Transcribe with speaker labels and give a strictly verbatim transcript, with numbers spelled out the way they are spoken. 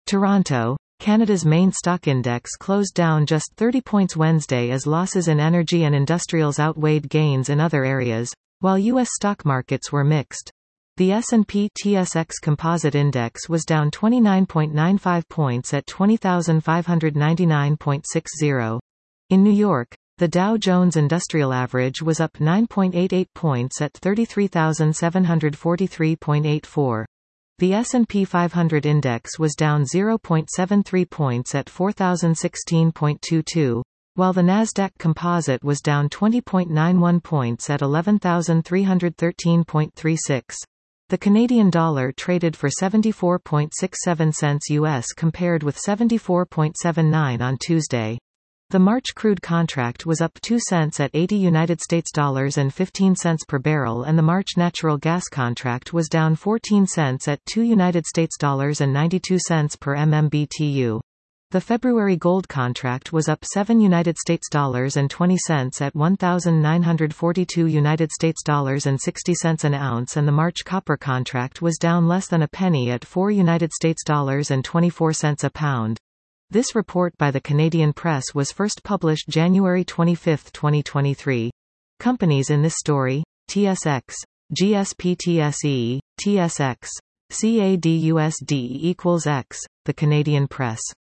Speaker 1: Toronto, Canada's main stock index closed down just thirty points Wednesday as losses in energy and industrials outweighed gains in other areas, while U S stock markets were mixed. The S and P T S X Composite Index was down twenty-nine point nine five points at twenty thousand five hundred ninety-nine point six zero. In New York, the Dow Jones Industrial Average was up nine point eight eight points at thirty-three thousand seven hundred forty-three point eight four. The S and P five hundred Index was down zero point seven three points at four thousand sixteen point two two, while the Nasdaq Composite was down twenty point nine one points at eleven thousand three hundred thirteen point three six. The Canadian dollar traded for seventy-four point six seven cents U S compared with seventy-four point seven nine on Tuesday. The March crude contract was up two cents at eighty United States dollars and fifteen cents per barrel, and the March natural gas contract was down fourteen cents at two United States dollars and ninety-two cents per M M B T U. The February gold contract was up seven United States dollars and twenty cents at one thousand nine hundred forty-two United States dollars and sixty cents an ounce, and the March copper contract was down less than a penny at four United States dollars and twenty-four cents a pound. This report by the Canadian Press was first published January twenty-fifth, twenty twenty-three. Companies in this story: T S X, G S P T S E, T S X, C A D U S D equals X, the Canadian Press.